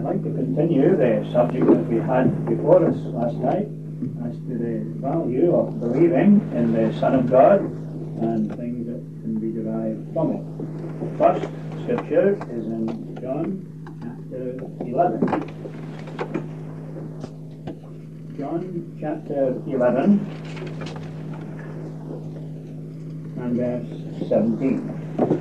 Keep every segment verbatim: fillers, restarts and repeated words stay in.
like to continue the subject that we had before us last night as to the value of believing in the Son of God and things that can be derived from it. The first scripture is in John chapter eleven. John chapter eleven and verse seventeen.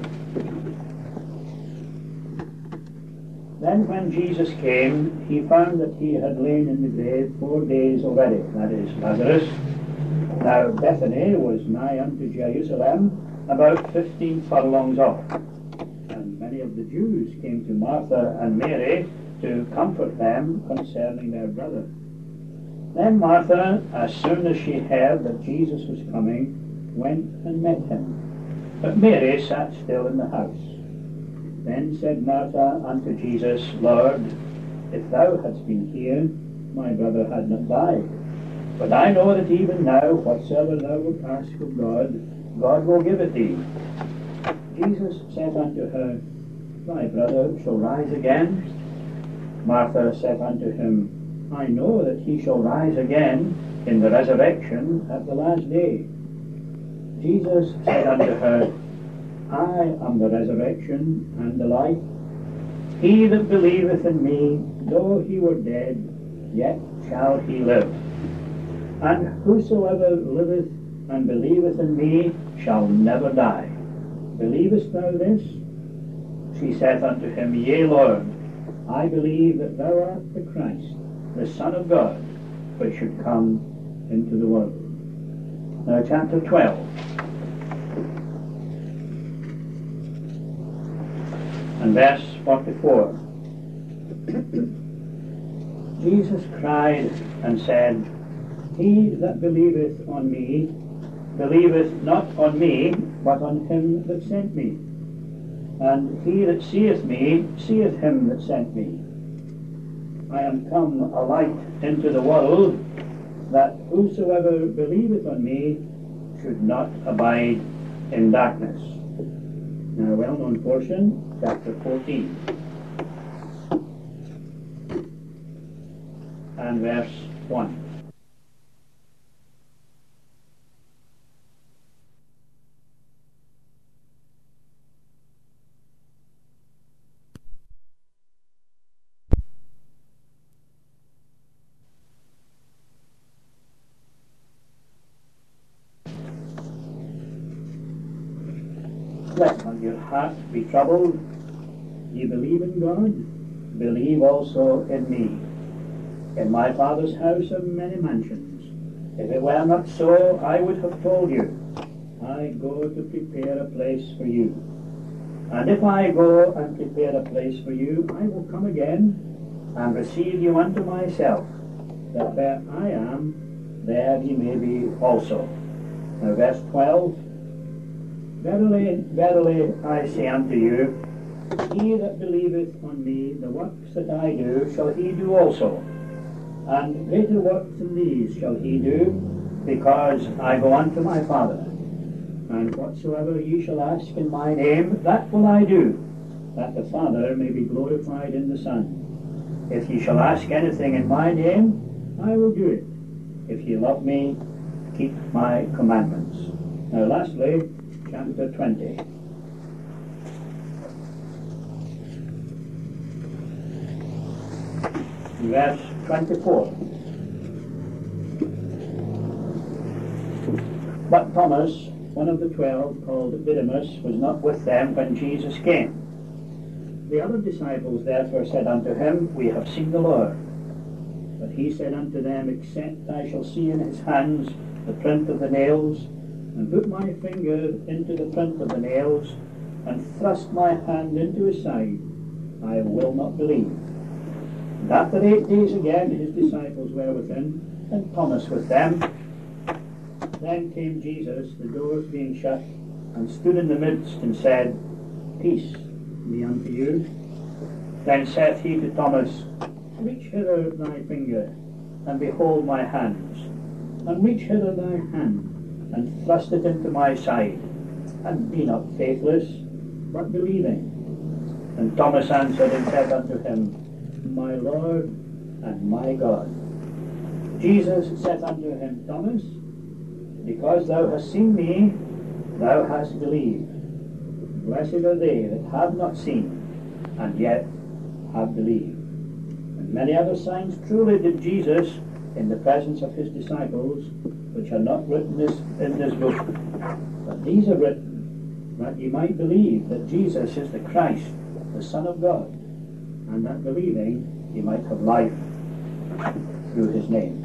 Then when Jesus came, he found that he had lain in the grave four days already, that is, Lazarus. Now Bethany was nigh unto Jerusalem, about fifteen furlongs off. And many of the Jews came to Martha and Mary to comfort them concerning their brother. Then Martha, as soon as she heard that Jesus was coming, went and met him. But Mary sat still in the house. Then said Martha unto Jesus, Lord, if thou hadst been here, my brother had not died. But I know that even now, whatsoever thou wilt ask of God, God will give it thee. Jesus said unto her, Thy brother shall rise again. Martha said unto him, I know that he shall rise again in the resurrection at the last day. Jesus said unto her, I am the resurrection and the life. He that believeth in me, though he were dead, yet shall he live. And whosoever liveth and believeth in me shall never die. Believest thou this? She saith unto him, Yea, Lord, I believe that thou art the Christ, the Son of God, which should come into the world. Now chapter twelve. And verse forty-four. Jesus cried and said, He that believeth on me, believeth not on me, but on him that sent me. And he that seeth me, seeth him that sent me. I am come a light into the world, that whosoever believeth on me should not abide in darkness. Now, a well-known portion, chapter fourteen. And verse one. Let not your heart be troubled. Ye believe in God, believe also in me. In my Father's house are many mansions. If it were not so, I would have told you. I go to prepare a place for you. And if I go and prepare a place for you, I will come again and receive you unto myself, that where I am, there ye may be also. Now verse twelve. Verily, verily, I say unto you, he that believeth on me, the works that I do, shall he do also. And greater works than these shall he do, because I go unto my Father. And whatsoever ye shall ask in my name, that will I do, that the Father may be glorified in the Son. If ye shall ask anything in my name, I will do it. If ye love me, keep my commandments. Now lastly, chapter twenty. Verse twenty-four. But Thomas, one of the twelve, called Didymus, was not with them when Jesus came. The other disciples therefore said unto him, We have seen the Lord. But he said unto them, Except I shall see in his hands the print of the nails, and put my finger into the print of the nails, and thrust my hand into his side, I will not believe. And after eight days again his disciples were with him, and Thomas with them. Then came Jesus, the doors being shut, and stood in the midst, and said, Peace be unto you. Then saith he to Thomas, Reach hither thy finger, and behold my hands, and reach hither thy hand, and thrust it into my side, and be not faithless, but believing. And Thomas answered and said unto him, my Lord and my God. Jesus saith unto him, Thomas, because thou hast seen me, thou hast believed. Blessed are they that have not seen, and yet have believed. And many other signs truly did Jesus in the presence of his disciples, which are not written this, in this book. But these are written, that ye might believe that Jesus is the Christ, the Son of God, and that believing ye might have life through his name.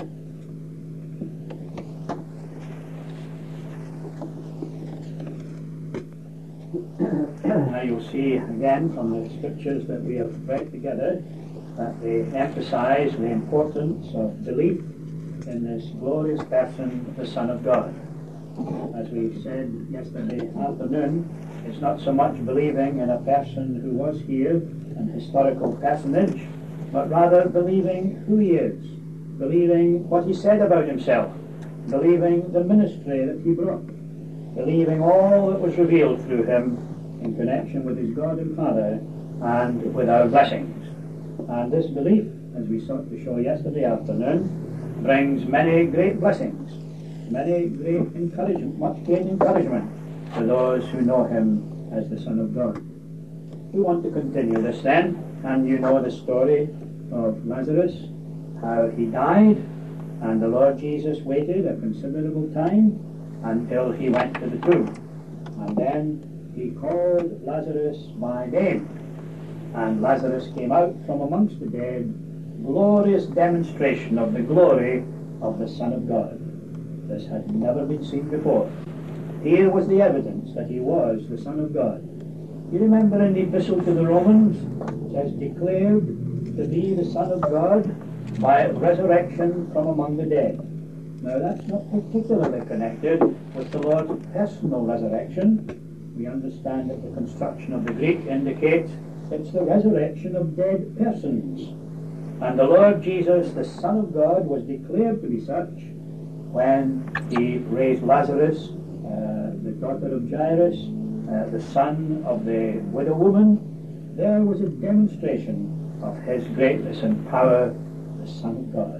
Now you'll see again from the scriptures that we have read together that they emphasize the importance of belief in this glorious person, the Son of God. As we said yesterday afternoon, it's not so much believing in a person who was here, an historical personage, but rather believing who he is, believing what he said about himself, believing the ministry that he brought, believing all that was revealed through him in connection with his God and Father and with our blessings. And this belief, as we sought to show yesterday afternoon, brings many great blessings, many great encouragement, much great encouragement to those who know him as the Son of God. We want to continue this then, and you know the story of Lazarus, how he died, and the Lord Jesus waited a considerable time until he went to the tomb. And then he called Lazarus by name, and Lazarus came out from amongst the dead, glorious demonstration of the glory of the Son of God. This had never been seen before. Here was the evidence that he was the Son of God. You remember in the Epistle to the Romans, it says, declared to be the Son of God by resurrection from among the dead. Now that's not particularly connected with the Lord's personal resurrection. We understand that the construction of the Greek indicates it's the resurrection of dead persons. And the Lord Jesus, the Son of God, was declared to be such when he raised Lazarus, uh, the daughter of Jairus, uh, the son of the widow woman. There was a demonstration of his greatness and power, the Son of God.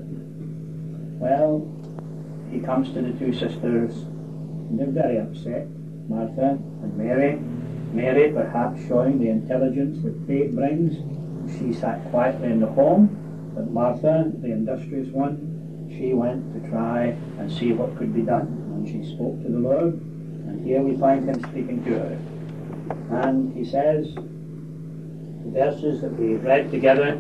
Well, he comes to the two sisters, and they're very upset, Martha and Mary. Mary perhaps showing the intelligence that faith brings. She sat quietly in the home, but Martha, the industrious one, she went to try and see what could be done. And she spoke to the Lord, and here we find him speaking to her. And he says, the verses that we read together,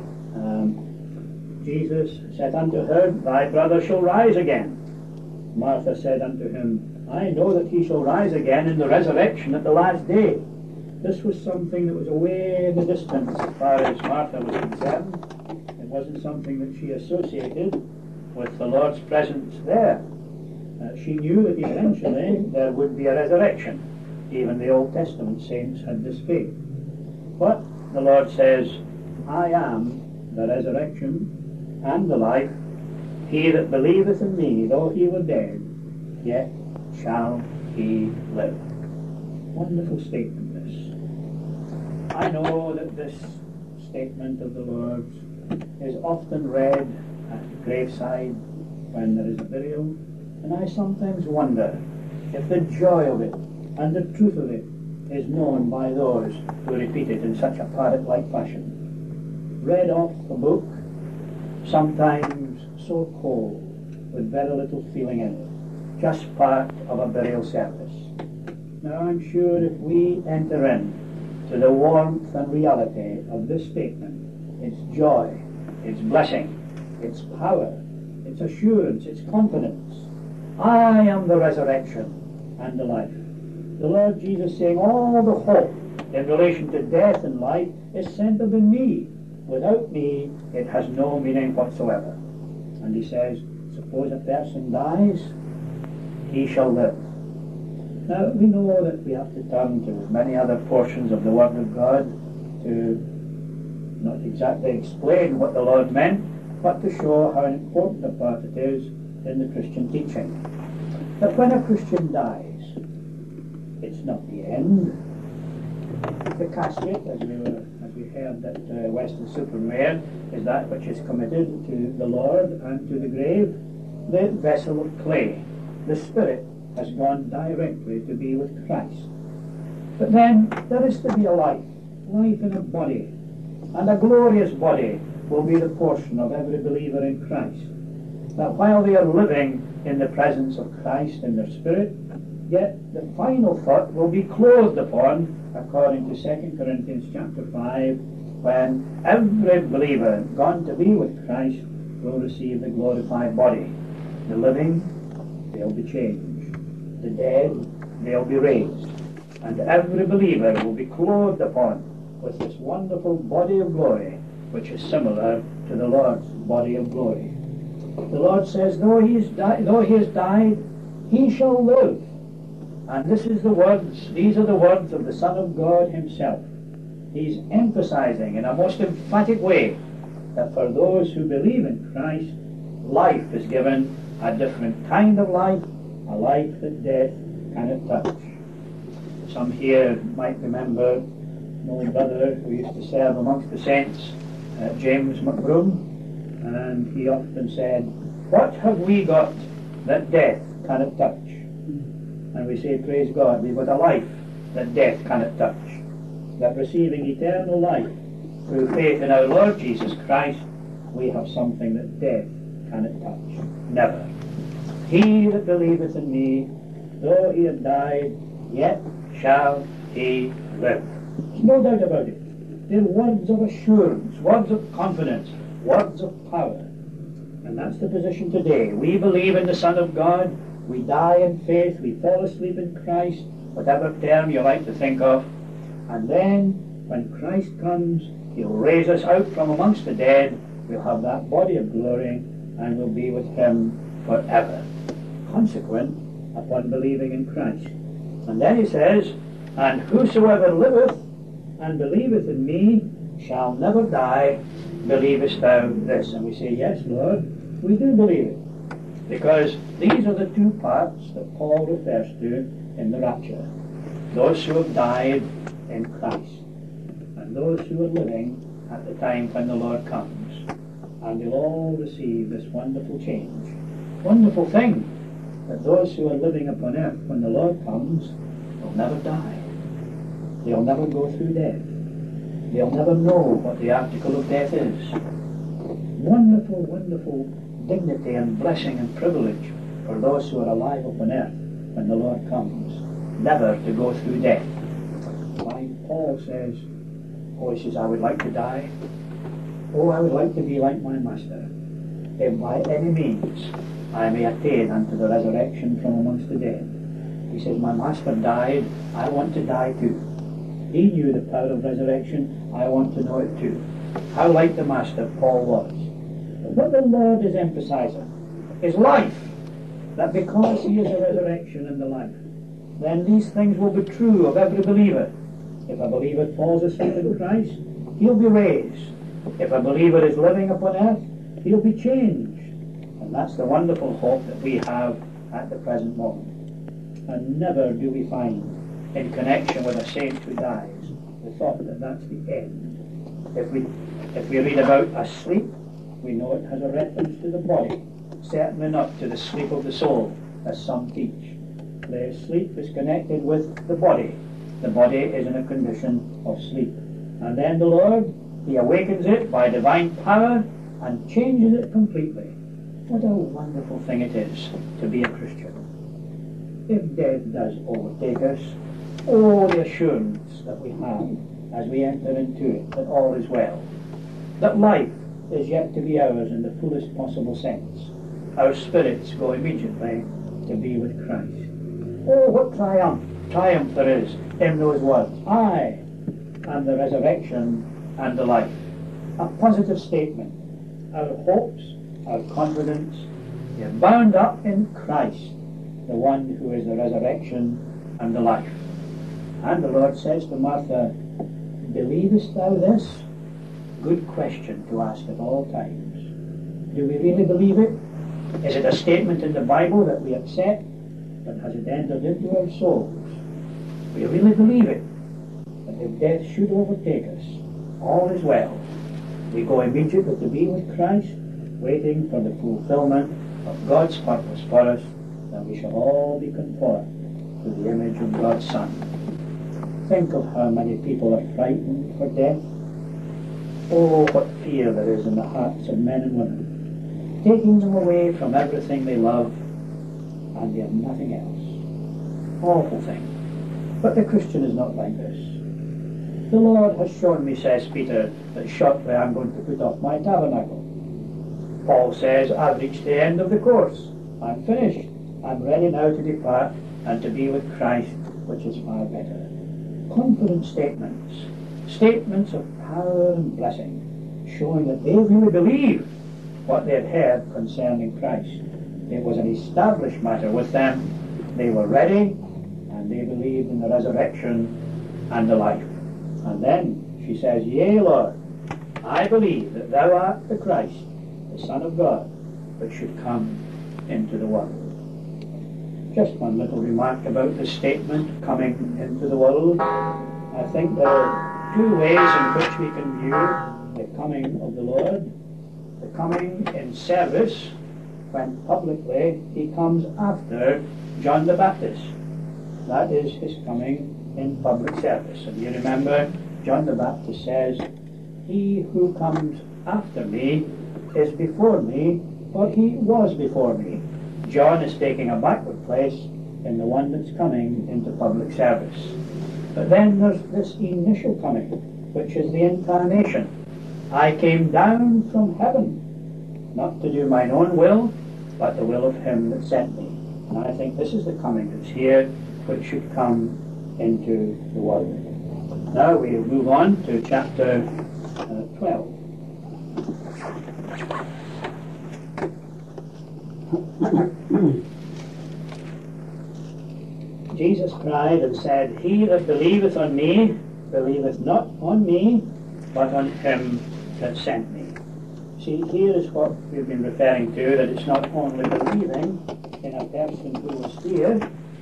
um, Jesus said unto her, thy brother shall rise again. Martha said unto him, I know that he shall rise again in the resurrection at the last day. This was something that was away in the distance as far as Martha was concerned. It wasn't something that she associated with the Lord's presence there. Uh, she knew that eventually there would be a resurrection. Even the Old Testament saints had this faith. But the Lord says, I am the resurrection and the life. He that believeth in me, though he were dead, yet shall he live. Wonderful statement this. I know that this statement of the Lord's is often read at the graveside when there is a burial, and I sometimes wonder if the joy of it and the truth of it is known by those who repeat it in such a parrot-like fashion. Read off a book, sometimes so cold, with very little feeling in it, just part of a burial service. Now I'm sure if we enter in to the warmth and reality of this statement, its joy, its blessing, its power, its assurance, its confidence, I am the resurrection and the life. The Lord Jesus saying all the hope in relation to death and life is centered in me. Without me, it has no meaning whatsoever. And he says, suppose a person dies, he shall live. Now, we know that we have to turn to many other portions of the Word of God to not exactly explain what the Lord meant, but to show how important a part it is in the Christian teaching. That when a Christian dies, it's not the end. The casket, as we were, as we heard that uh, Weston-super-Mare is that which is committed to the Lord and to the grave. The vessel of clay, the spirit, has gone directly to be with Christ. But then there is to be a life, life in a body, and a glorious body will be the portion of every believer in Christ. That while they are living in the presence of Christ in their spirit, yet the final thought will be clothed upon, according to Second Corinthians chapter five, when every believer gone to be with Christ will receive the glorified body. The living, they'll be changed. The dead, they'll be raised. And every believer will be clothed upon with this wonderful body of glory, which is similar to the Lord's body of glory. The Lord says, though he, is di- though he has died, he shall live. And this is the words, these are the words of the Son of God himself. He's emphasizing in a most emphatic way that for those who believe in Christ, life is given, a different kind of life, a life that death cannot touch. Some here might remember an old brother who used to serve amongst the saints, uh, James McBroom, and he often said, what have we got that death cannot touch? And we say, praise God, we've got a life that death cannot touch. That receiving eternal life through faith in our Lord Jesus Christ, we have something that death cannot touch. Never. He that believeth in me, though he have died, yet shall he live. There's no doubt about it. They're words of assurance, words of confidence, words of power. And that's the position today. We believe in the Son of God. We die in faith. We fall asleep in Christ, whatever term you like to think of. And then, when Christ comes, he'll raise us out from amongst the dead. We'll have that body of glory, and we'll be with him forever. Consequent upon believing in Christ. And then he says, and whosoever liveth and believeth in me shall never die. Believest thou this? And we say, yes, Lord, we do believe it. Because these are the two parts that Paul refers to in the rapture. Those who have died in Christ, and those who are living at the time when the Lord comes. And they'll all receive this wonderful change. Wonderful thing, that those who are living upon earth when the Lord comes will never die. They'll never go through death. They'll never know what the article of death is. Wonderful, wonderful dignity and blessing and privilege for those who are alive upon earth when the Lord comes, never to go through death. Why, Paul says, oh, he says, I would like to die. Oh, I would like to be like my master, if by any means I may attain unto the resurrection from amongst the dead. He says, my master died, I want to die too. He knew the power of resurrection, I want to know it too. How like the master Paul was. But what the Lord is emphasizing is life, that because he is a resurrection and the life, then these things will be true of every believer. If a believer falls asleep in Christ, he'll be raised. If a believer is living upon earth, he'll be changed. And that's the wonderful hope that we have at the present moment. And never do we find, in connection with a saint who dies, the thought that that's the end. If we, if we read about a sleep, we know it has a reference to the body, certainly not to the sleep of the soul, as some teach. The sleep is connected with the body. The body is in a condition of sleep. And then the Lord, he awakens it by divine power and changes it completely. What a wonderful thing it is to be a Christian. If death does overtake us, oh, the assurance that we have as we enter into it, that all is well, that life is yet to be ours in the fullest possible sense. Our spirits go immediately to be with Christ. Oh, what triumph, triumph there is in those words. I am the resurrection and the life. A positive statement. Our hopes, our confidence, they are bound up in Christ, the one who is the resurrection and the life. And the Lord says to Martha, believest thou this? Good question to ask at all times. Do we really believe it? Is it a statement in the Bible that we accept, but has it entered into our souls? We really believe it, that if death should overtake us, all is well. We go immediately to be with Christ, waiting for the fulfillment of God's purpose for us, that we shall all be conformed to the image of God's Son. Think of how many people are frightened for death. Oh, what fear there is in the hearts of men and women, taking them away from everything they love, and they have nothing else. Awful thing. But the Christian is not like this. The Lord has shown me, says Peter, that shortly I'm going to put off my tabernacle. Paul says, I've reached the end of the course. I'm finished. I'm ready now to depart and to be with Christ, which is far better. Confident statements, statements of power and blessing, showing that they really believe what they had heard concerning Christ. It was an established matter with them. They were ready, and they believed in the resurrection and the life. And then she says, Yea, Lord, I believe that thou art the Christ, the Son of God, which should come into the world. Just one little remark about the statement, coming into the world. I think there are two ways in which we can view the coming of the Lord. The coming in service, when publicly he comes after John the Baptist. That is his coming in public service. And you remember, John the Baptist says, He who comes after me is before me, for he was before me. John is taking a backward place in the one that's coming into public service. But then there's this initial coming, which is the incarnation. I came down from heaven, not to do mine own will, but the will of him that sent me. And I think this is the coming that's here, which should come into the world. Now we move on to chapter uh, twelve. Jesus cried and said, He that believeth on me, believeth not on me, but on him that sent me. See, here is what we've been referring to, that it's not only believing in a person who was here,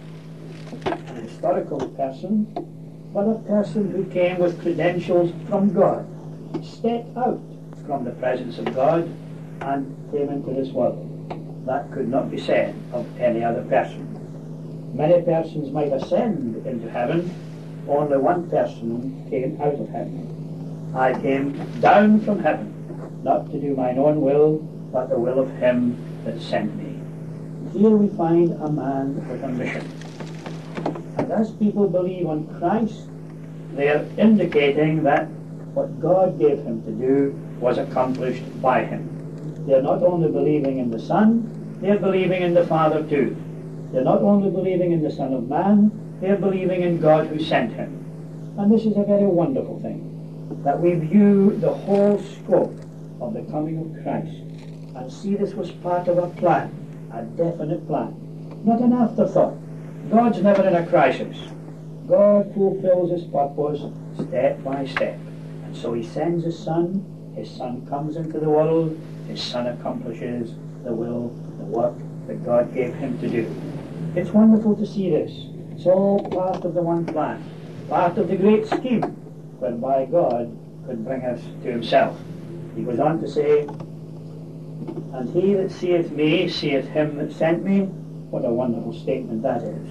an historical person, but a person who came with credentials from God, stepped out from the presence of God and came into this world. That could not be said of any other person. Many persons might ascend into heaven, only one person came out of heaven. I came down from heaven, not to do mine own will, but the will of him that sent me. Here we find a man with a mission. And as people believe on Christ, they are indicating that what God gave him to do was accomplished by him. They are not only believing in the Son, they are believing in the Father too. They are not only believing in the Son of Man, they are believing in God who sent him. And this is a very wonderful thing, that we view the whole scope of the coming of Christ and see this was part of a plan, a definite plan, not an afterthought. God's never in a crisis. God fulfills his purpose step by step. And so he sends his Son, his Son comes into the world, his Son accomplishes the will, the work that God gave him to do. It's wonderful to see this. It's all part of the one plan, part of the great scheme whereby God could bring us to himself. He goes on to say, And he that seeth me, seeth him that sent me. What a wonderful statement that is.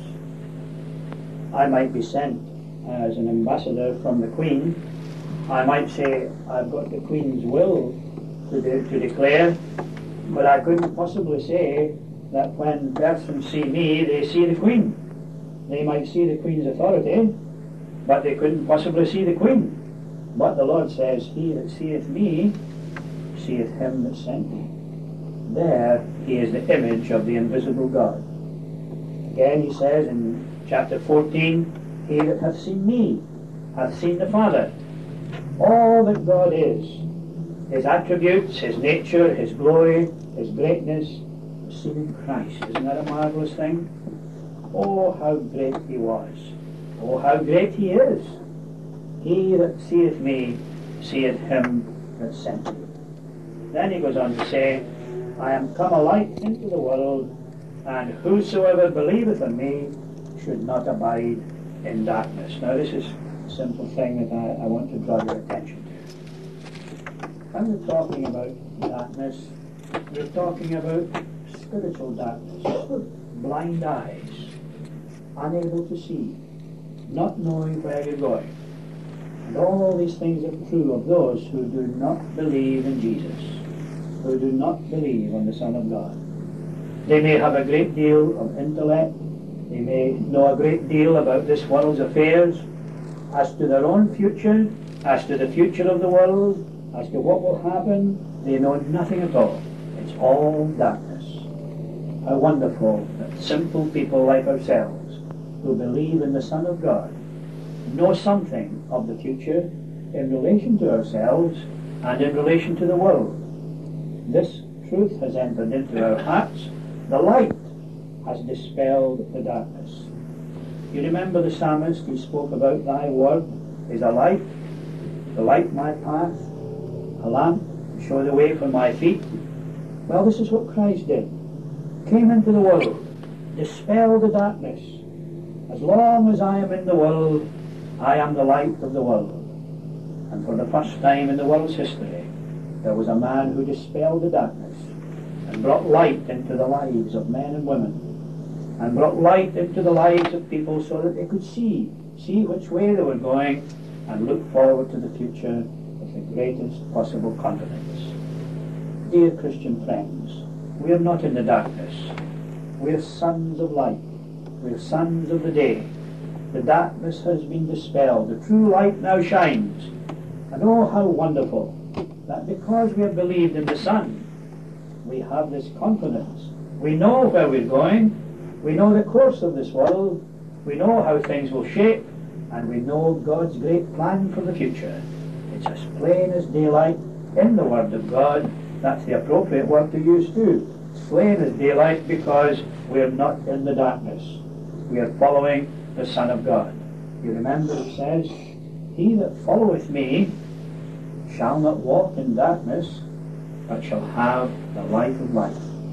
I might be sent as an ambassador from the Queen. I might say, I've got the Queen's will to, de- to declare, but I couldn't possibly say that when persons see me, they see the Queen. They might see the Queen's authority, but they couldn't possibly see the Queen. But the Lord says, He that seeth me, seeth him that sent me. There he is the image of the invisible God. Again he says in chapter fourteen, He that hath seen me hath seen the Father. All that God is, his attributes, his nature, his glory, his greatness, is seen in Christ. Isn't that a marvelous thing? Oh, how great he was. Oh, how great he is. He that seeth me, seeth him that sent me. Then he goes on to say, I am come a light into the world, and whosoever believeth on me should not abide in darkness. Now this is a simple thing that I, I want to draw your attention to. when we're talking about darkness, we're talking about spiritual darkness, blind eyes, unable to see, not knowing where you're going. And all these things are true of those who do not believe in Jesus, who do not believe on the Son of God. They may have a great deal of intellect, they may know a great deal about this world's affairs. As to their own future, as to the future of the world, as to what will happen, they know nothing at all. It's all darkness. How wonderful that simple people like ourselves, who believe in the Son of God, know something of the future in relation to ourselves and in relation to the world. This truth has entered into our hearts. The light has dispelled the darkness. You remember the psalmist, he spoke about thy word is a light, to light my path, a lamp to show the way for my feet. Well, this is what Christ did. Came into the world, dispelled the darkness. As long as I am in the world, I am the light of the world. And for the first time in the world's history, there was a man who dispelled the darkness and brought light into the lives of men and women, and brought light into the lives of people so that they could see, see which way they were going, and look forward to the future with the greatest possible confidence. Dear Christian friends, we are not in the darkness. We are sons of light. We are sons of the day. The darkness has been dispelled. The true light now shines. And oh, how wonderful that because we have believed in the Son, we have this confidence. We know where we're going. We know the course of this world. We know how things will shape. And we know God's great plan for the future. It's as plain as daylight in the Word of God. That's the appropriate word to use too. It's plain as daylight because we're not in the darkness. We are following the Son of God. You remember it says, he that followeth me shall not walk in darkness, but shall have the light of life.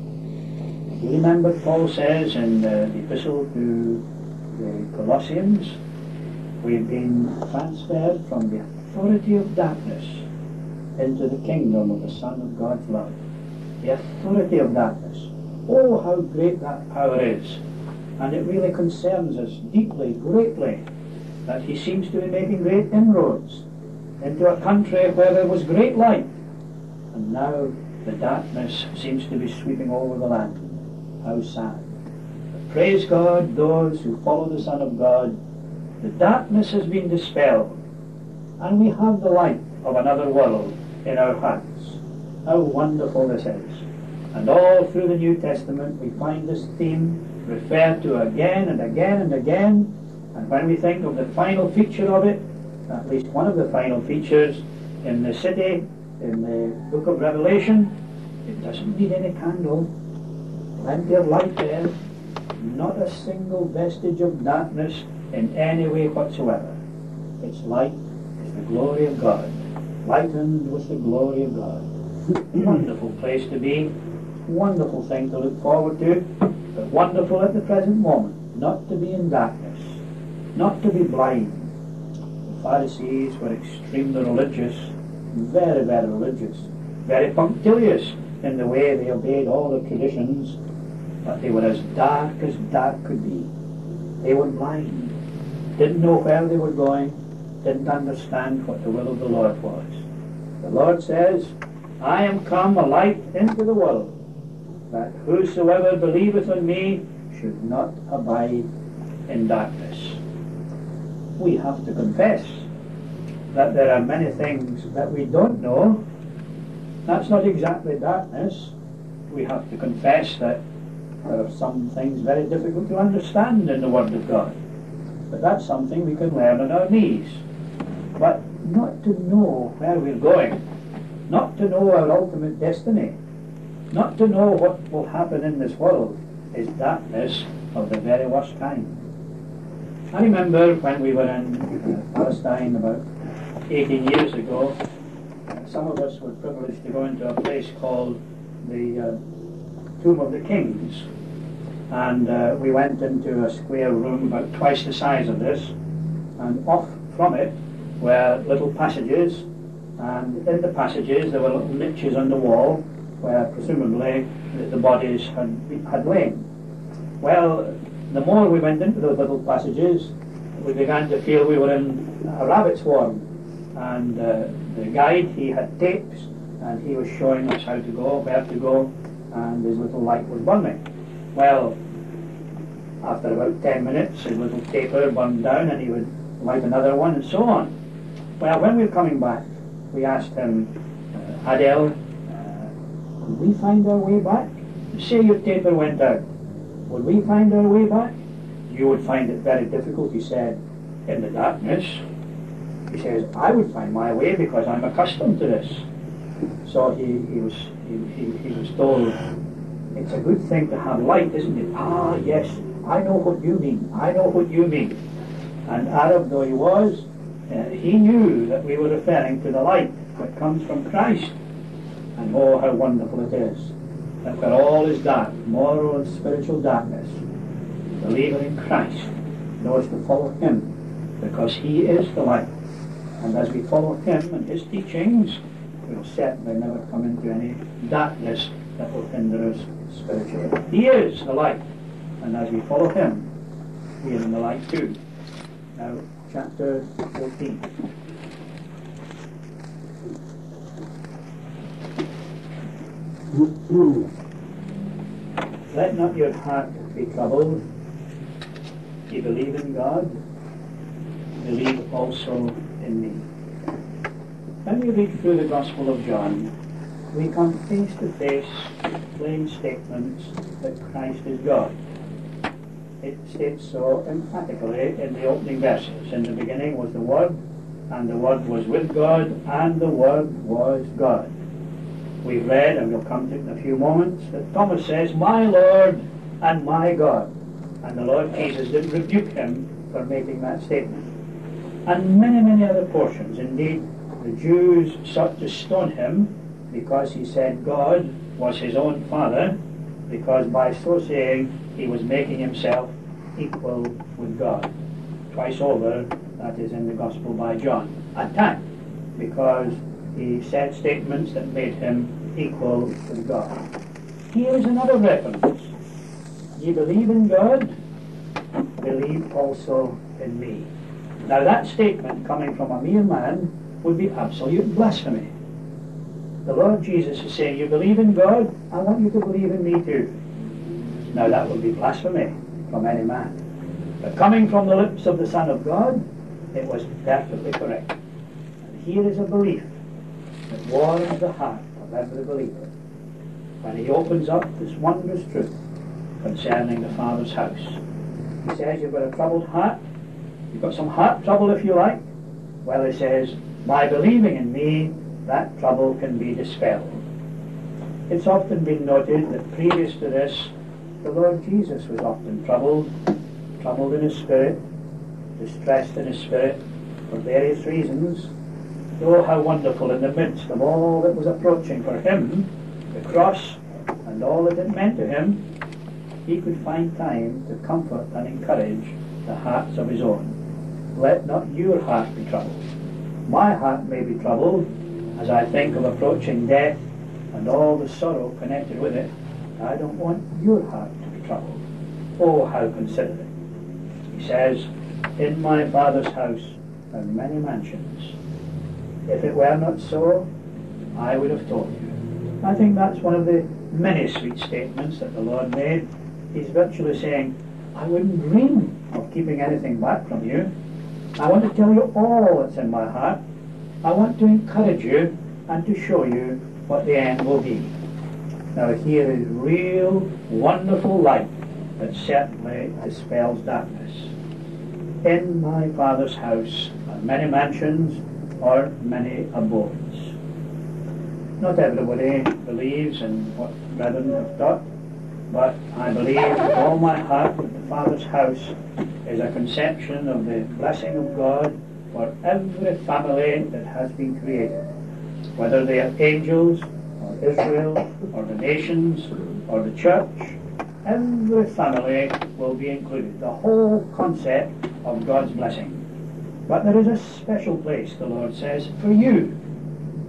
You remember Paul says in the epistle to the Colossians, we've been transferred from the authority of darkness into the kingdom of the Son of God's love. The authority of darkness. Oh, how great that power is. And it really concerns us deeply, greatly, that he seems to be making great inroads into a country where there was great light. And now the darkness seems to be sweeping over the land. How sad. But praise God, those who follow the Son of God, the darkness has been dispelled, and we have the light of another world in our hearts. How wonderful this is. And all through the New Testament we find this theme referred to again and again and again. And when we think of the final feature of it, at least one of the final features in the city, in the book of Revelation, it doesn't need any candle. Plenty of light there. Not a single vestige of darkness in any way whatsoever. Its light is the glory of God, lightened with the glory of God. Wonderful place to be, wonderful thing to look forward to, but wonderful at the present moment, not to be in darkness, not to be blind. The Pharisees were extremely religious, very, very religious, very punctilious in the way they obeyed all the traditions, but they were as dark as dark could be. They were blind, didn't know where they were going, didn't understand what the will of the Lord was. The Lord says, I am come a light into the world, that whosoever believeth on me should not abide in darkness. We have to confess that there are many things that we don't know. That's not exactly darkness. We have to confess that there are some things very difficult to understand in the Word of God. But that's something we can learn on our knees. But not to know where we're going, not to know our ultimate destiny, not to know what will happen in this world, is darkness of the very worst kind. I remember when we were in uh, Palestine about eighteen years ago, uh, some of us were privileged to go into a place called the uh, Tomb of the Kings. And uh, we went into a square room about twice the size of this, and off from it were little passages and in the passages there were little niches on the wall where presumably the, the bodies had, had lain. Well, the more we went into those little passages, we began to feel we were in a rabbit swarm, and uh, the guide, he had tapes, and he was showing us how to go, where to go, and his little light was burning. Well, after about ten minutes, his little taper burned down, and he would light another one, and so on. Well, when we were coming back, we asked him, uh, Adele, uh, would we find our way back? Say your taper went out. Would we find our way back? You would find it very difficult, he said, in the darkness. He says, I would find my way because I'm accustomed to this. So he, he was he, he, he was told, it's a good thing to have light, isn't it? Ah, yes, I know what you mean. I know what you mean. And Arab though he was, uh, he knew that we were referring to the light that comes from Christ. And oh, how wonderful it is that where all is dark, moral and spiritual darkness, the believer in Christ knows to follow him because he is the light. And as we follow him and his teachings, we will certainly never come into any darkness that will hinder us spiritually. He is the light, and as we follow him, we are in the light too. Now, chapter fourteen. Let not your heart be troubled. Ye believe in God, believe also in me. When we read through the Gospel of John, we come face to face with plain statements that Christ is God. It states so emphatically in the opening verses. In the beginning was the Word, and the Word was with God, and the Word was God. We've read, and we'll come to it in a few moments, that Thomas says, my Lord and my God. And the Lord Jesus didn't rebuke him for making that statement. And many, many other portions. Indeed, the Jews sought to stone him because he said God was his own Father, because by so saying he was making himself equal with God. Twice over, that is in the Gospel by John. Attacked because he said statements that made him equal with God. Here is another reference. Ye believe in God, believe also in me. Now that statement coming from a mere man would be absolute blasphemy. The Lord Jesus is saying, you believe in God, I want you to believe in me too. Now that would be blasphemy from any man. But coming from the lips of the Son of God, it was perfectly correct. And here is a belief that warms the heart of every believer when he opens up this wondrous truth concerning the Father's house. He says, you've got a troubled heart, you've got some heart trouble if you like. Well, he says, by believing in me, that trouble can be dispelled. It's often been noted that previous to this, the Lord Jesus was often troubled, troubled in his spirit, distressed in his spirit, for various reasons. Oh, how wonderful in the midst of all that was approaching for him, the cross, and all that it meant to him, he could find time to comfort and encourage the hearts of his own. Let not your heart be troubled. My heart may be troubled as I think of approaching death and all the sorrow connected with it. I don't want your heart to be troubled. Oh, how considerate. He says, in my Father's house are many mansions. If it were not so, I would have told you. I think that's one of the many sweet statements that the Lord made. He's virtually saying, I wouldn't dream of keeping anything back from you. I want to tell you all that's in my heart. I want to encourage you and to show you what the end will be. Now here is real, wonderful light that certainly dispels darkness. In my Father's house are many mansions or many abodes. Not everybody believes in what brethren have taught, but I believe with all my heart that the Father's house is a conception of the blessing of God for every family that has been created, whether they are angels, or Israel, or the nations, or the church. Every family will be included, the whole concept of God's blessing. But there is a special place, the Lord says, for you.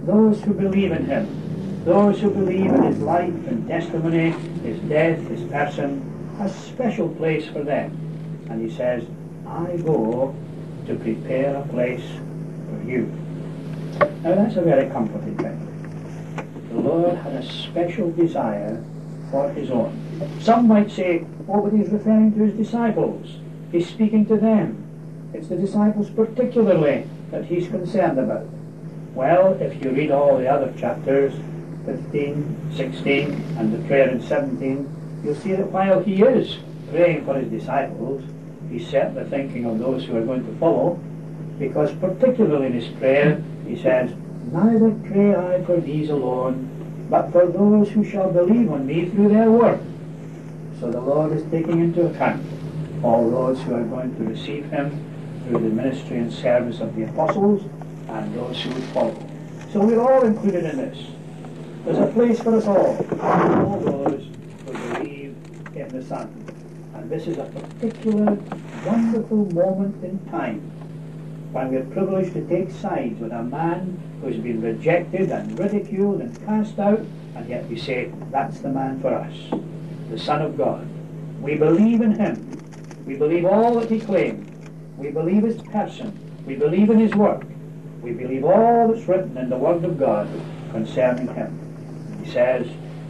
those who believe in him, those who believe in his life and testimony, his death, his person, a special place for them. And he says, I go to prepare a place for you. Now that's a very comforting thing. The Lord had a special desire for his own. Some might say, oh, but he's referring to his disciples. He's speaking to them. It's the disciples particularly that he's concerned about. Well, if you read all the other chapters, fifteen, sixteen, and the prayer in seventeen, you'll see that while he is praying for his disciples, he's certainly thinking of those who are going to follow, because particularly in his prayer, he says, neither pray I for these alone, but for those who shall believe on me through their word. So the Lord is taking into account all those who are going to receive him through the ministry and service of the apostles, and those who would follow. So we're all included in this. There's a place for us all, all those who believe in the Son. And this is a particular wonderful moment in time when we're privileged to take sides with a man who's been rejected and ridiculed and cast out, and yet we say, that's the man for us, the Son of God. We believe in him. We believe all that he claimed. We believe his person. We believe in his work. We believe all that's written in the Word of God concerning him. He says,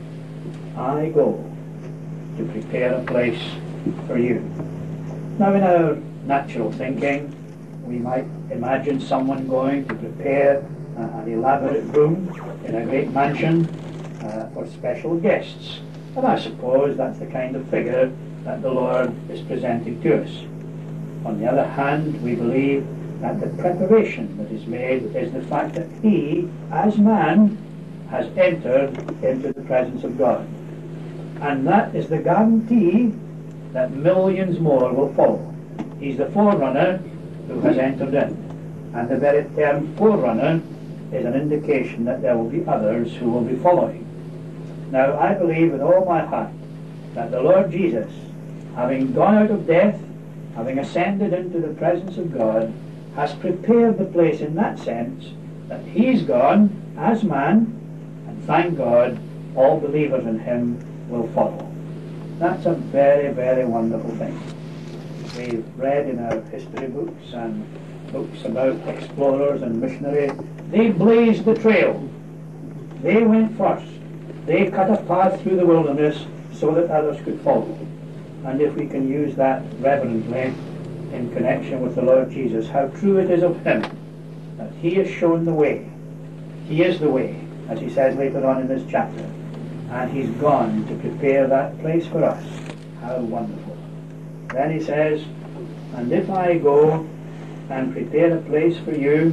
I go to prepare a place for you. Now in our natural thinking, we might imagine someone going to prepare uh, an elaborate room in a great mansion uh, for special guests. And I suppose that's the kind of figure that the Lord is presenting to us. On the other hand, we believe that the preparation that is made is the fact that he, as man, has entered into the presence of God. And that is the guarantee that millions more will follow. He's the forerunner who has entered in. And the very term forerunner is an indication that there will be others who will be following. Now, I believe with all my heart that the Lord Jesus, having gone out of death, having ascended into the presence of God, has prepared the place in that sense that he's gone as man, and thank God, all believers in him will follow. That's a very, very wonderful thing. We've read in our history books and books about explorers and missionaries, they blazed the trail. They went first. They cut a path through the wilderness so that others could follow. And if we can use that reverently in connection with the Lord Jesus, how true it is of him that he has shown the way. He is the way, as he says later on in this chapter. And he's gone to prepare that place for us. How wonderful. Then he says, and if I go and prepare a place for you,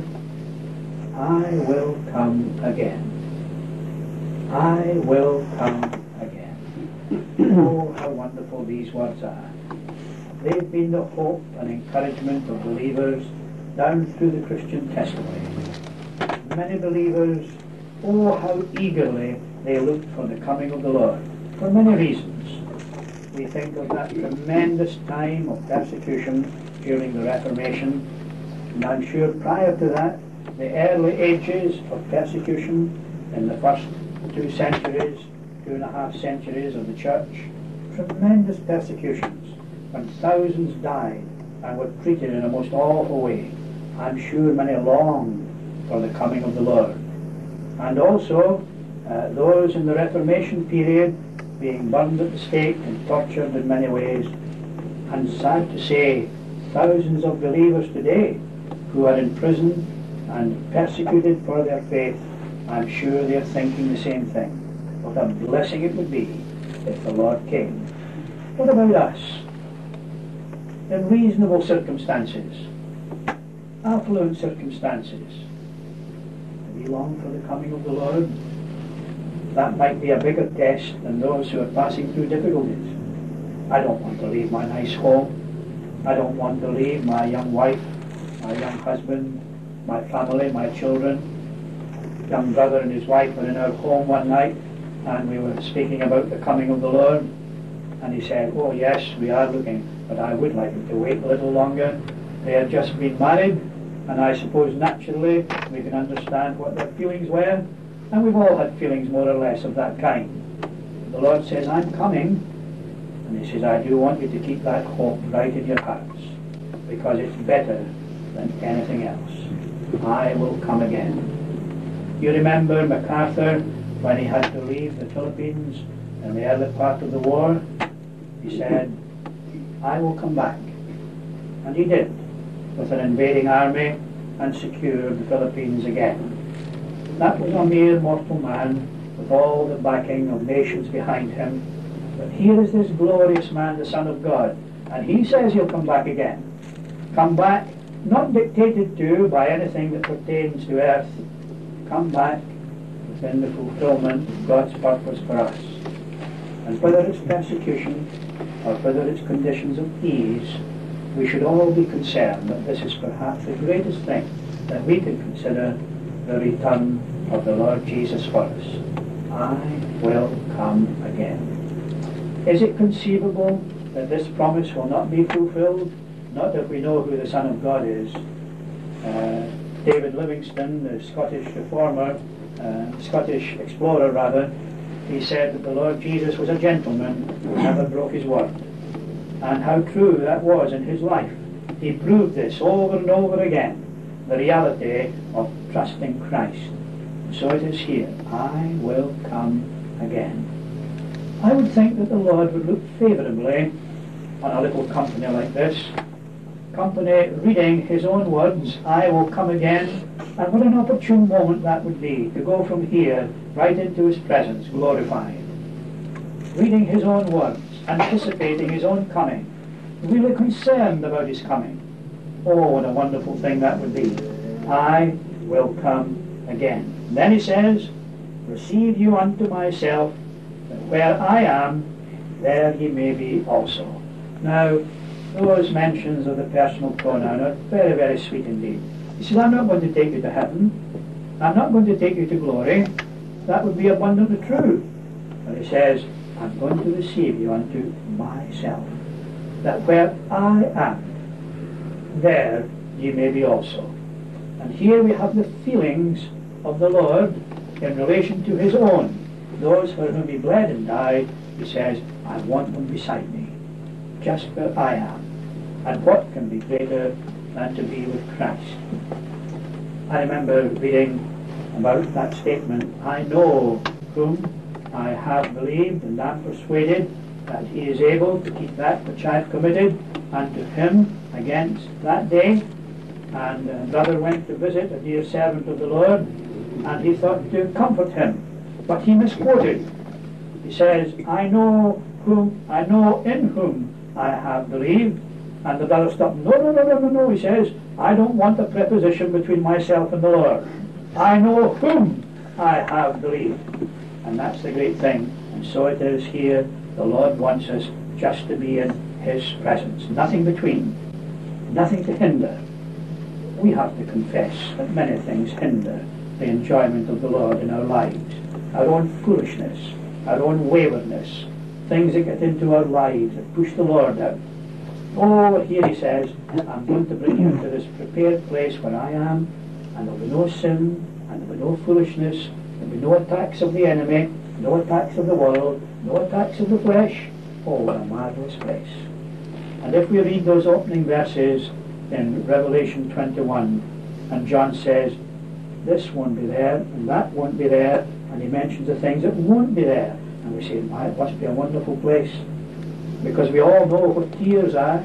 I will come again. I will come again. Oh, how wonderful these words are. They've been the hope and encouragement of believers down through the Christian testimony. Many believers, oh, how eagerly they looked for the coming of the Lord, for many reasons. We think of that tremendous time of persecution during the Reformation, and I'm sure prior to that, the early ages of persecution in the first two centuries, two and a half centuries of the church, tremendous persecutions, when thousands died and were treated in a most awful way. I'm sure many longed for the coming of the Lord. And also, uh, those in the Reformation period being burned at the stake and tortured in many ways. And sad to say, thousands of believers today who are in prison and persecuted for their faith, I'm sure they're thinking the same thing. What a blessing it would be if the Lord came. What about us? In reasonable circumstances, affluent circumstances, do we long for the coming of the Lord? That might be a bigger test than those who are passing through difficulties. I don't want to leave my nice home. I don't want to leave my young wife, my young husband, my family, my children. Young brother and his wife were in our home one night, and we were speaking about the coming of the Lord, and he said, oh yes, we are looking, but I would like him to wait a little longer. They had just been married, And I suppose naturally we can understand what their feelings were, and we've all had feelings more or less of that kind. The Lord says, I'm coming, and he says, I do want you to keep that hope right in your hearts, because it's better than anything else. I will come again. You remember MacArthur, when he had to leave the Philippines in the early part of the war, he said, I will come back. And he did, with an invading army, and secured the Philippines again. That was a mere mortal man, with all the backing of nations behind him. But here is this glorious man, the Son of God, and he says he'll come back again. Come back, not dictated to by anything that pertains to earth. Come back within the fulfillment of God's purpose for us. And whether it's persecution or whether it's conditions of ease, we should all be concerned that this is perhaps the greatest thing that we can consider, the return of the Lord Jesus for us. I will come again. Is it conceivable that this promise will not be fulfilled? Not if we know who the Son of God is. Uh, David Livingstone, the Scottish reformer, uh, Scottish explorer rather, he said that the Lord Jesus was a gentleman who never broke his word. And how true that was in his life. He proved this over and over again, the reality of trusting Christ. So it is here. I will come again. I would think that the Lord would look favourably on a little company like this. Company reading his own words, I will come again. And what an opportune moment that would be, to go from here right into his presence, glorified. Reading his own words, anticipating his own coming, really concerned about his coming. Oh, what a wonderful thing that would be. I will come again. Then he says, receive you unto myself, that where I am, there ye may be also. Now, those mentions of the personal pronoun are very, very sweet indeed. He says, I'm not going to take you to heaven. I'm not going to take you to glory. That would be abundantly true. But he says, I'm going to receive you unto myself, that where I am, there ye may be also. And here we have the feelings of the Lord in relation to his own. Those for whom he bled and died, he says, I want them beside me, just where I am. And what can be greater than to be with Christ? I remember reading about that statement, I know whom I have believed and am persuaded that he is able to keep that which I have committed unto him against that day. And a brother went to visit a dear servant of the Lord, and he thought to comfort him, but he misquoted. He says, I know whom, I know in whom I have believed. And the brother stopped. No, no, no, no, no, no. He says, I don't want a preposition between myself and the Lord. I know whom I have believed. And that's the great thing. And so it is here. The Lord wants us just to be in his presence. Nothing between. Nothing to hinder. We have to confess that many things hinder the enjoyment of the Lord in our lives. Our own foolishness, our own waywardness, things that get into our lives that push the Lord out. Oh, here he says, I'm going to bring you into this prepared place where I am, and there'll be no sin, and there'll be no foolishness, there'll be no attacks of the enemy, no attacks of the world, no attacks of the flesh. Oh, what a marvellous place. And if we read those opening verses in Revelation twenty-one, and John says, this won't be there, and that won't be there, and he mentions the things that won't be there, and we say, my, it must be a wonderful place. Because we all know what tears are,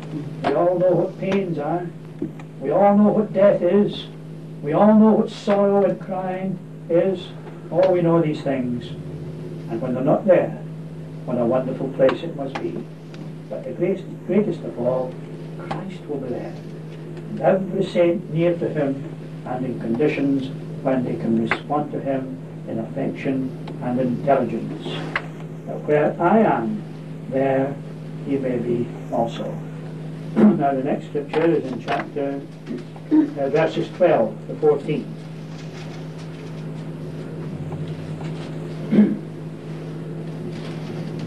we all know what pains are, we all know what death is, we all know what sorrow and crying is. All we know these things. And when they're not there, what a wonderful place it must be. But the greatest, greatest of all, Christ will be there. And every saint near to him, and in conditions when they can respond to him in affection and intelligence. But where I am, there he may be also. Now the next scripture is in chapter uh, verses twelve to fourteen.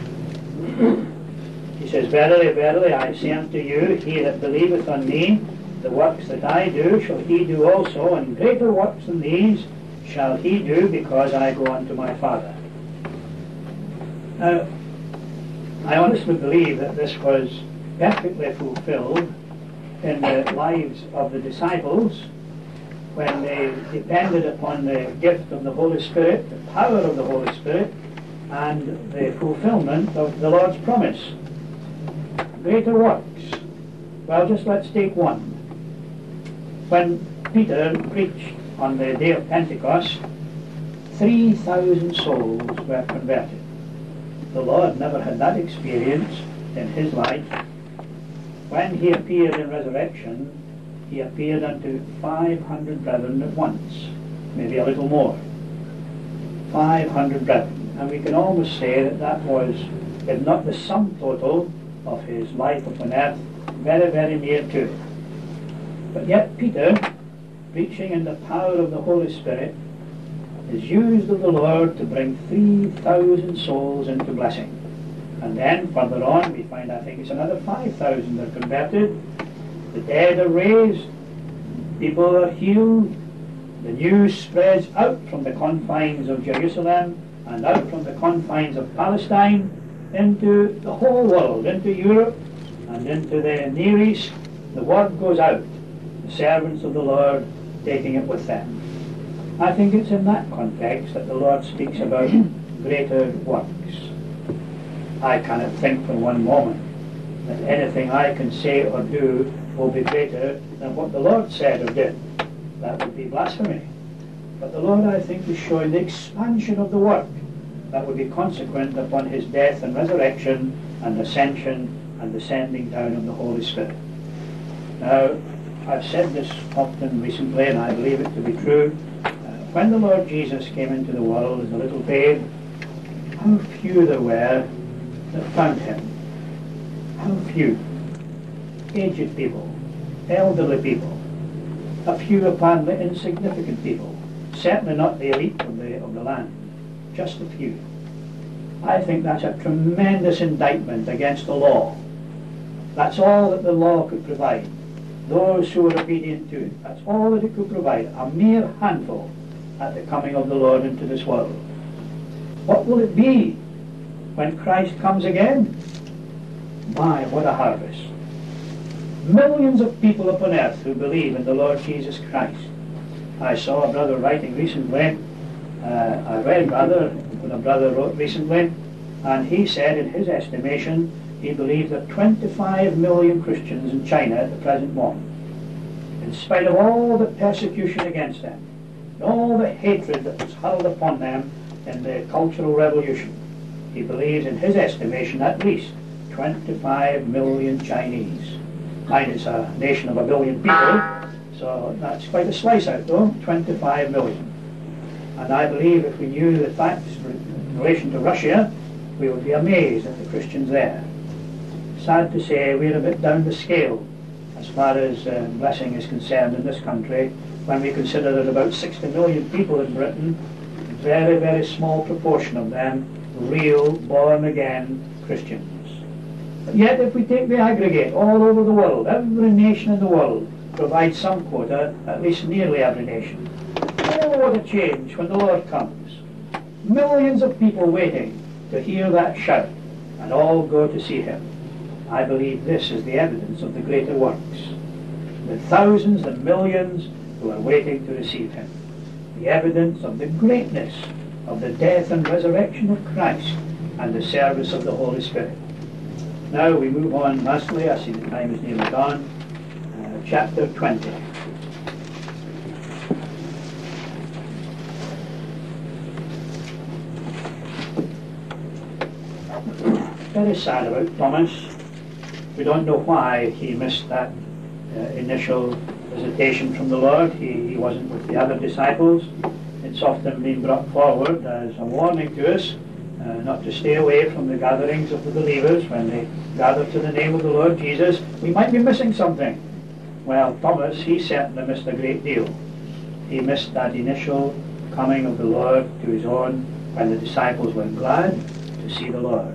He says, Verily, verily, I say unto you, he that believeth on me, the works that I do shall he do also, and greater works than these shall he do, because I go unto my Father. Now, I honestly believe that this was perfectly fulfilled in the lives of the disciples when they depended upon the gift of the Holy Spirit, the power of the Holy Spirit, and the fulfillment of the Lord's promise. Greater works. Well, just let's take one. When Peter preached on the day of Pentecost, three thousand souls were converted. The Lord never had that experience in his life. When he appeared in resurrection, he appeared unto five hundred brethren at once, maybe a little more. five hundred brethren. And we can almost say that that was, if not the sum total of his life upon earth, very, very near to it. But yet Peter, preaching in the power of the Holy Spirit, is used of the Lord to bring three thousand souls into blessing. And then further on we find, I think it's another five thousand are converted, the dead are raised, people are healed, the news spreads out from the confines of Jerusalem and out from the confines of Palestine into the whole world, into Europe and into the Near East. The word goes out, the servants of the Lord taking it with them. I think it's in that context that the Lord speaks about greater works. I cannot think for one moment that anything I can say or do will be greater than what the Lord said or did. That would be blasphemy. But the Lord, I think, is showing the expansion of the work that would be consequent upon his death and resurrection and ascension and the sending down of the Holy Spirit. Now, I've said this often recently, and I believe it to be true. Uh, when the Lord Jesus came into the world as a little babe, how few there were that found him. How few. Aged people, elderly people, a few apparently insignificant people, certainly not the elite of the, of the land, just a few. I think that's a tremendous indictment against the law. That's all that the law could provide. Those who were obedient to it, that's all that it could provide, a mere handful at the coming of the Lord into this world. What will it be when Christ comes again? My, what a harvest. Millions of people upon earth who believe in the Lord Jesus Christ. I saw a brother writing recently, uh, I read rather, what a brother wrote recently, and he said in his estimation he believed that twenty-five million Christians in China at the present moment, in spite of all the persecution against them, and all the hatred that was hurled upon them in the Cultural Revolution, he believes in his estimation at least twenty-five million Chinese. Mine is a nation of a billion people, so that's quite a slice out though, twenty-five million. And I believe if we knew the facts in relation to Russia, we would be amazed at the Christians there. Sad to say, we're a bit down the scale as far as uh, blessing is concerned in this country, when we consider that about sixty million people in Britain, a very, very small proportion of them real, born-again Christians. But yet if we take the aggregate all over the world, every nation in the world provides some quota, at least nearly every nation. Oh, what a change when the Lord comes. Millions of people waiting to hear that shout, and all go to see him. I believe this is the evidence of the greater works. The thousands and millions who are waiting to receive him. The evidence of the greatness of the death and resurrection of Christ and the service of the Holy Spirit. Now we move on lastly, I see the time is nearly gone, uh, chapter twenty. Very sad about Thomas. We don't know why he missed that uh, initial visitation from the Lord. He, he wasn't with the other disciples. It's often been brought forward as a warning to us uh, not to stay away from the gatherings of the believers when they gather to the name of the Lord Jesus. We might be missing something. Well, Thomas, he certainly missed a great deal. He missed that initial coming of the Lord to his own when the disciples were glad to see the Lord.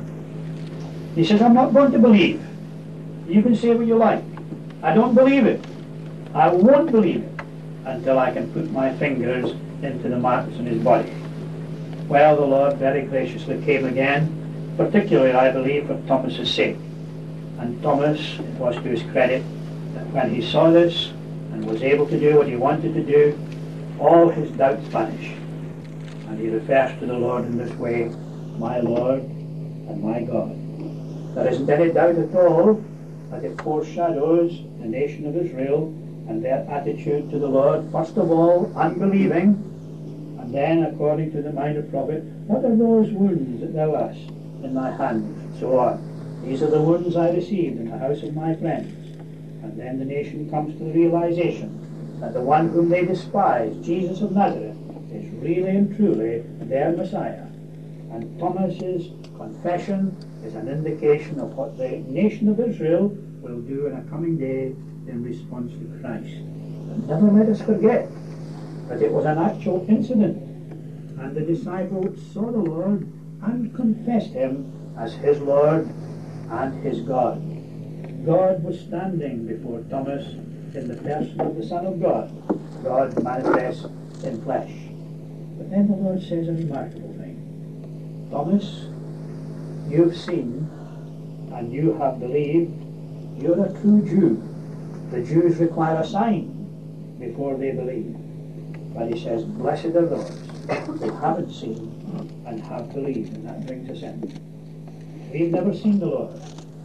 He says, I'm not going to believe. You can say what you like. I don't believe it. I won't believe it until I can put my fingers into the marks on his body. Well, the Lord very graciously came again, particularly, I believe, for Thomas's sake. And Thomas, it was to his credit, that when he saw this and was able to do what he wanted to do, all his doubts vanished. And he refers to the Lord in this way, my Lord and my God. There isn't any doubt at all that it foreshadows the nation of Israel and their attitude to the Lord, first of all, unbelieving, and then, according to the minor prophet, what are those wounds that thou hast in thy hand, and so on. These are the wounds I received in the house of my friends. And then the nation comes to the realization that the one whom they despise, Jesus of Nazareth, is really and truly their Messiah. And Thomas's confession is an indication of what the nation of Israel will do in a coming day in response to Christ. But never let us forget that it was an actual incident, and the disciples saw the Lord and confessed him as his Lord and his God. God was standing before Thomas in the person of the Son of God, God manifest in flesh. But then the Lord says a remarkable thing. Thomas, you've seen and you have believed. You're a true Jew. The Jews require a sign before they believe. But he says, blessed are those who haven't seen and have believed. And that brings us in. We've never seen the Lord.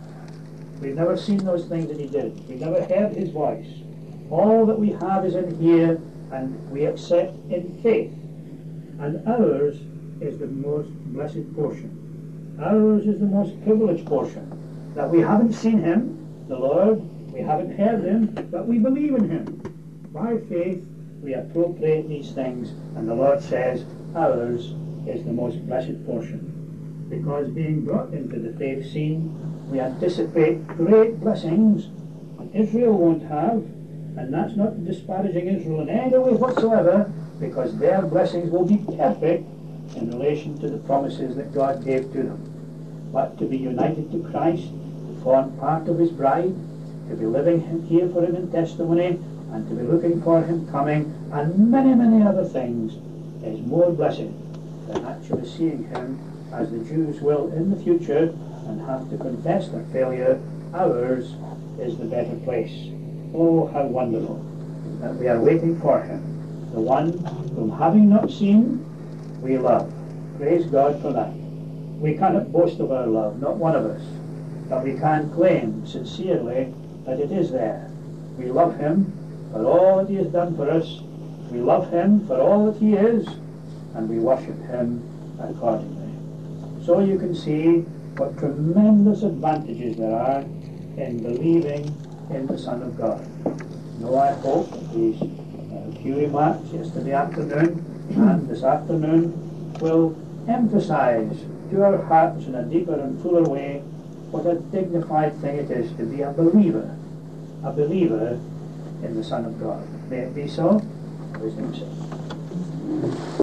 We've never seen those things that he did. We've never heard his voice. All that we have is in here, and we accept in faith. And ours is the most blessed portion. Ours is the most privileged portion. That we haven't seen him, the Lord, we haven't heard him, but we believe in him. By faith, we appropriate these things, and the Lord says, ours is the most blessed portion. Because being brought into the faith scene, we anticipate great blessings that Israel won't have, and that's not disparaging Israel in any way whatsoever, because their blessings will be perfect in relation to the promises that God gave to them. But to be united to Christ, to form part of his bride, to be living here for him in testimony, and to be looking for him coming, and many, many other things, is more blessed than actually seeing him as the Jews will in the future and have to confess their failure. Ours is the better place. Oh, how wonderful that we are waiting for him, the one whom having not seen, we love. Praise God for that. We cannot boast of our love, not one of us, but we can claim sincerely that it is there. We love him for all that he has done for us. We love him for all that he is, and we worship him accordingly. So you can see what tremendous advantages there are in believing in the Son of God. Now I hope that these uh, few remarks yesterday afternoon and this afternoon will emphasize to our hearts in a deeper and fuller way what a dignified thing it is to be a believer, a believer in the Son of God. May it be so. Praise himself.